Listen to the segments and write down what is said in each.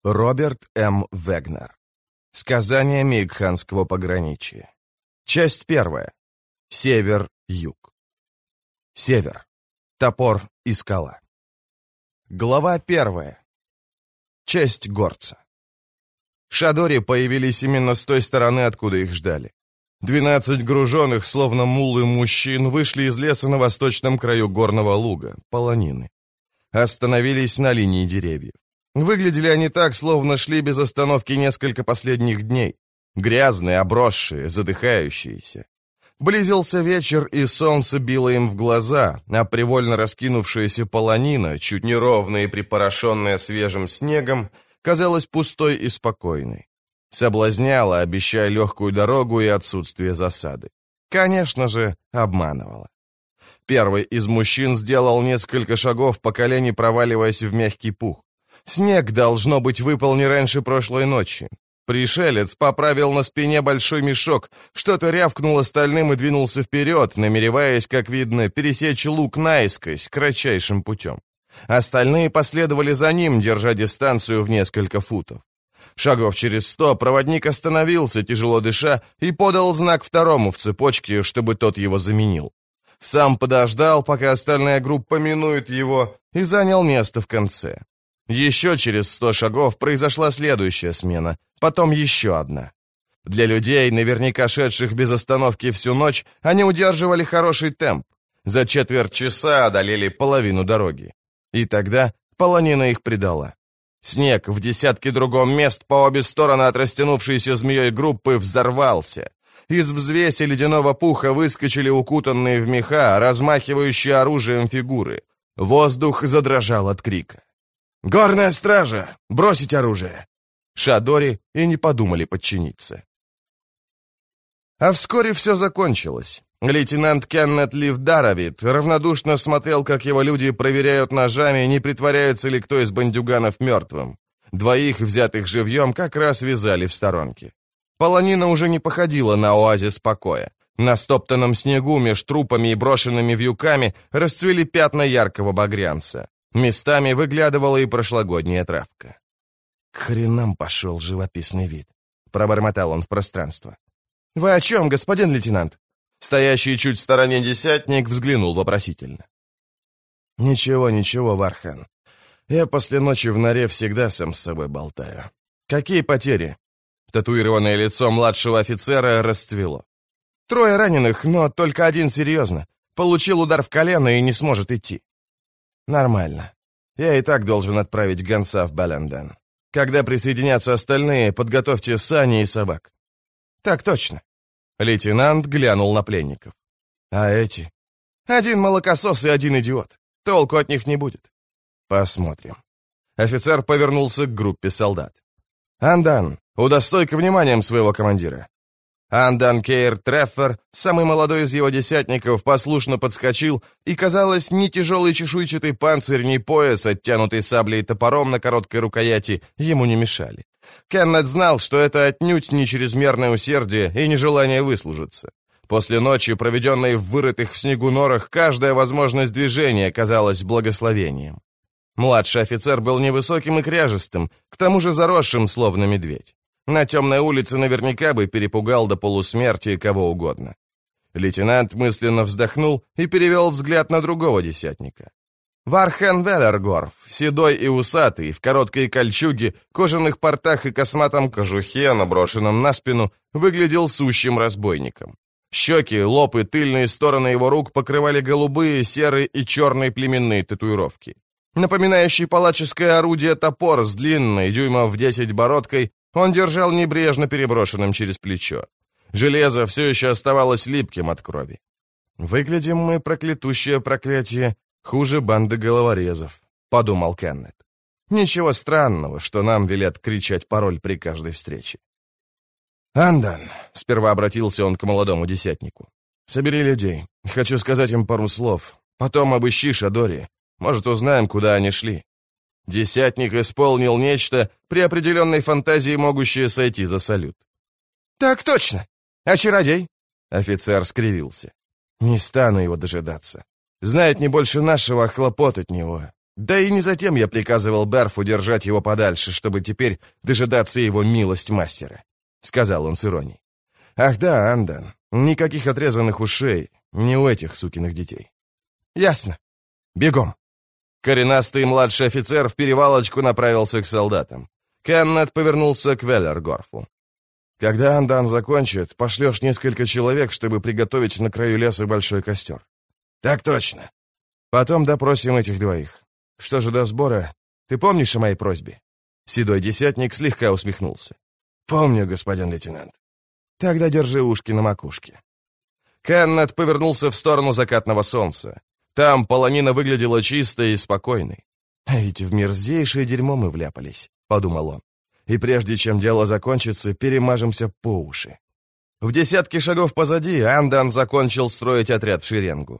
Роберт М. Вегнер. Сказания Мейкханского пограничья. Часть 1. Север-юг. Север. Топор и скала. Глава 1. Честь горца. Шадори появились именно с той стороны, откуда их ждали. 12 груженных, словно мулы мужчин, вышли из леса на восточном краю горного луга, полонины. Остановились на линии деревьев. Выглядели они так, словно шли без остановки несколько последних дней. Грязные, обросшие, задыхающиеся. Близился вечер, и солнце било им в глаза, а привольно раскинувшаяся полонина, чуть неровная и припорошенная свежим снегом, казалась пустой и спокойной. Соблазняла, обещая легкую дорогу и отсутствие засады. Конечно же, обманывала. Первый из мужчин сделал несколько шагов по колени, проваливаясь в мягкий пух. Снег, должно быть, выпал не раньше прошлой ночи. Пришелец поправил на спине большой мешок, что-то рявкнул остальным и двинулся вперед, намереваясь, как видно, пересечь луг наискось, кратчайшим путем. Остальные последовали за ним, держа дистанцию в несколько футов. Шагов через 100 проводник остановился, тяжело дыша, и подал знак второму в цепочке, чтобы тот его заменил. Сам подождал, пока остальная группа минует его, и занял место в конце. Еще через 100 шагов произошла следующая смена, потом еще одна. Для людей, наверняка шедших без остановки всю ночь, они удерживали хороший темп. За четверть часа одолели половину дороги. И тогда полонина их предала. Снег в десятке другом мест по обе стороны от растянувшейся змеей группы взорвался. Из взвеси ледяного пуха выскочили укутанные в меха, размахивающие оружием фигуры. Воздух задрожал от крика. «Горная стража! Бросить оружие!» Шадори и не подумали подчиниться. А вскоре все закончилось. Лейтенант Кеннет Ливдаровит равнодушно смотрел, как его люди проверяют ножами, не притворяется ли кто из бандюганов мертвым. Двоих, взятых живьем, как раз вязали в сторонке. Полонина уже не походила на оазис покоя. На стоптанном снегу меж трупами и брошенными вьюками расцвели пятна яркого багрянца. Местами выглядывала и прошлогодняя травка. «К хренам пошел живописный вид», — пробормотал он в пространство. «Вы о чем, господин лейтенант?» Стоящий чуть в стороне десятник взглянул вопросительно. «Ничего, ничего, Вархан. Я после ночи в норе всегда сам с собой болтаю. Какие потери?» Татуированное лицо младшего офицера расцвело. 3 раненых, но только один серьезно. Получил удар в колено и не сможет идти. «Нормально. Я и так должен отправить гонца в Баленден. Когда присоединятся остальные, подготовьте сани и собак». «Так точно». Лейтенант глянул на пленников. «А эти?» «Один молокосос и один идиот. Толку от них не будет». «Посмотрим». Офицер повернулся к группе солдат. «Андан, удостой-ка вниманием своего командира». Андан Кейр Треффер, самый молодой из его десятников, послушно подскочил, и, казалось, ни тяжелый чешуйчатый панцирь, ни пояс, оттянутый саблей и топором на короткой рукояти, ему не мешали. Кеннет знал, что это отнюдь не чрезмерное усердие и нежелание выслужиться. После ночи, проведенной в вырытых в снегу норах, каждая возможность движения казалась благословением. Младший офицер был невысоким и кряжестым, к тому же заросшим, словно медведь. На темной улице наверняка бы перепугал до полусмерти кого угодно. Лейтенант мысленно вздохнул и перевел взгляд на другого десятника. Вархан Веллергорф, седой и усатый, в короткой кольчуге, кожаных портах и косматом кожухе, наброшенном на спину, выглядел сущим разбойником. Щеки, лоб и тыльные стороны его рук покрывали голубые, серые и черные племенные татуировки. Напоминающий палаческое орудие топор с длинной, дюймов в 10 бородкой, он держал небрежно переброшенным через плечо. Железо все еще оставалось липким от крови. «Выглядим мы, проклятущее проклятие, хуже банды головорезов», — подумал Кеннет. «Ничего странного, что нам велят кричать пароль при каждой встрече». «Андан», — сперва обратился он к молодому десятнику, — «собери людей. Хочу сказать им пару слов. Потом обыщи Шадори. Может, узнаем, куда они шли». Десятник исполнил нечто, при определенной фантазии могущее сойти за салют. «Так точно! А чародей?» Офицер скривился. «Не стану его дожидаться. Знает не больше нашего, а хлопот от него. Да и не затем я приказывал Берфу держать его подальше, чтобы теперь дожидаться его милость мастера», — сказал он с иронией. «Ах да, Андан, никаких отрезанных ушей, не у этих сукиных детей». «Ясно. Бегом». Коренастый младший офицер в перевалочку направился к солдатам. Кеннет повернулся к Веллергорфу. «Когда Андан закончит, пошлешь несколько человек, чтобы приготовить на краю леса большой костер». «Так точно». «Потом допросим этих двоих. Что же до сбора, ты помнишь о моей просьбе?» Седой десятник слегка усмехнулся. «Помню, господин лейтенант». «Тогда держи ушки на макушке». Кеннет повернулся в сторону закатного солнца. Там полонина выглядела чистой и спокойной. «А ведь в мерзейшее дерьмо мы вляпались», — подумал он. «И прежде чем дело закончится, перемажемся по уши». В десятке шагов позади Андан закончил строить отряд в шеренгу.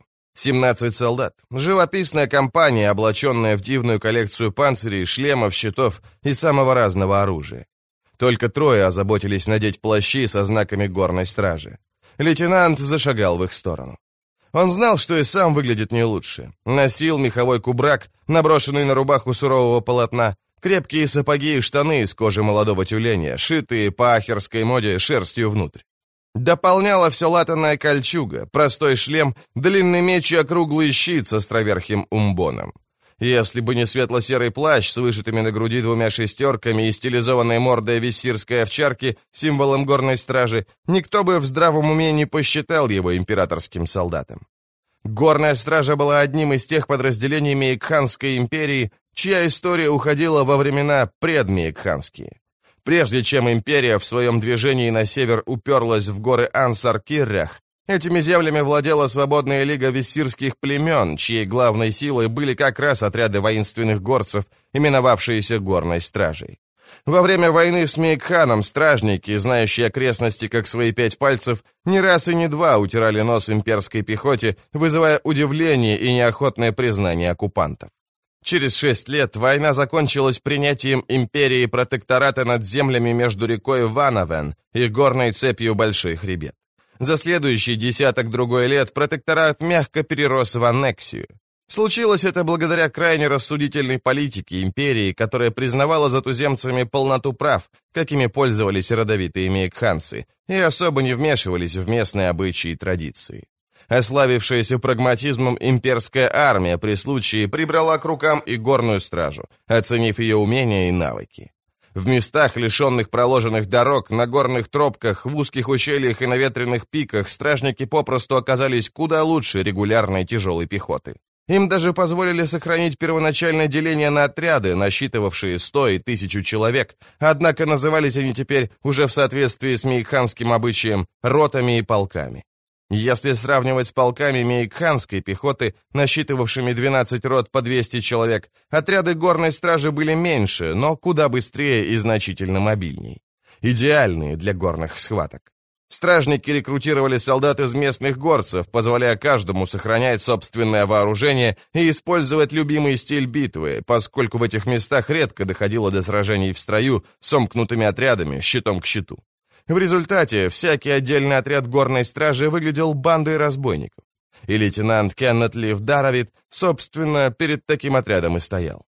17 солдат. Живописная компания, облаченная в дивную коллекцию панцирей, шлемов, щитов и самого разного оружия. Только 3 озаботились надеть плащи со знаками горной стражи. Лейтенант зашагал в их сторону. Он знал, что и сам выглядит не лучше. Носил меховой кубрак, наброшенный на рубаху сурового полотна, крепкие сапоги и штаны из кожи молодого тюленя, шитые по ахерской моде шерстью внутрь. Дополняла все латаная кольчуга, простой шлем, длинный меч и округлый щит с островерхим умбоном. Если бы не светло-серый плащ с вышитыми на груди 2 шестерками и стилизованной мордой виссирской овчарки, символом горной стражи, никто бы в здравом уме не посчитал его императорским солдатом. Горная стража была одним из тех подразделений Меикханской империи, чья история уходила во времена предмеикханские. Прежде чем империя в своем движении на север уперлась в горы Ансар-Киррях, этими землями владела свободная лига виссирских племен, чьей главной силой были как раз отряды воинственных горцев, именовавшиеся горной стражей. Во время войны с Меикханом стражники, знающие окрестности как свои 5 пальцев, не раз и не два утирали нос имперской пехоте, вызывая удивление и неохотное признание оккупантов. Через 6 лет война закончилась принятием империи протектората над землями между рекой Ванавен и горной цепью Большой Хребет. За следующий десяток-другой лет протекторат мягко перерос в аннексию. Случилось это благодаря крайне рассудительной политике империи, которая признавала за туземцами полноту прав, какими пользовались родовитые меикханцы, и особо не вмешивались в местные обычаи и традиции. Ославившаяся прагматизмом имперская армия при случае прибрала к рукам и горную стражу, оценив ее умения и навыки. В местах, лишенных проложенных дорог, на горных тропках, в узких ущельях и на ветреных пиках стражники попросту оказались куда лучше регулярной тяжелой пехоты. Им даже позволили сохранить первоначальное деление на отряды, насчитывавшие 100 и 1000 человек, однако назывались они теперь уже в соответствии с меикханским обычаем ротами и полками. Если сравнивать с полками меикханской пехоты, насчитывавшими 12 рот по 200 человек, отряды горной стражи были меньше, но куда быстрее и значительно мобильней. Идеальные для горных схваток. Стражники рекрутировали солдат из местных горцев, позволяя каждому сохранять собственное вооружение и использовать любимый стиль битвы, поскольку в этих местах редко доходило до сражений в строю сомкнутыми отрядами, щитом к щиту. В результате всякий отдельный отряд горной стражи выглядел бандой разбойников. И лейтенант Кеннет Лив Даровит, собственно, перед таким отрядом и стоял.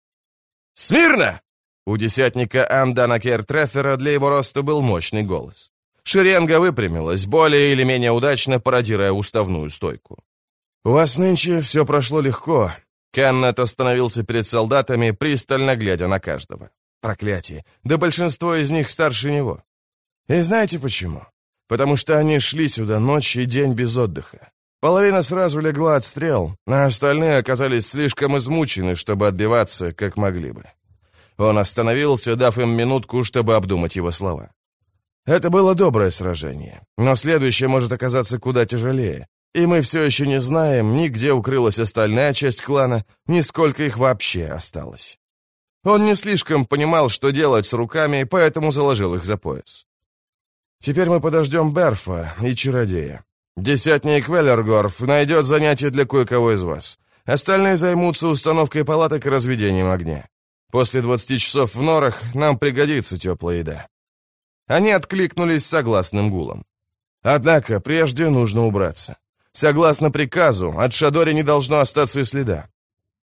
«Смирно!» У десятника Андана Кертрефера для его роста был мощный голос. Шеренга выпрямилась, более или менее удачно пародируя уставную стойку. «У вас нынче все прошло легко». Кеннет остановился перед солдатами, пристально глядя на каждого. Проклятие, да большинство из них старше него. И знаете почему? Потому что они шли сюда ночь и день без отдыха. Половина сразу легла от стрел, а остальные оказались слишком измучены, чтобы отбиваться, как могли бы. Он остановился, дав им минутку, чтобы обдумать его слова. Это было доброе сражение, но следующее может оказаться куда тяжелее, и мы все еще не знаем, ни где укрылась остальная часть клана, ни сколько их вообще осталось. Он не слишком понимал, что делать с руками, поэтому заложил их за пояс. Теперь мы подождем Берфа и чародея. Десятник Веллергорф найдет занятие для кое-кого из вас. Остальные займутся установкой палаток и разведением огня. После 20 часов в норах нам пригодится теплая еда». Они откликнулись согласным гулом. Однако прежде нужно убраться. Согласно приказу, от Шадори не должно остаться и следа.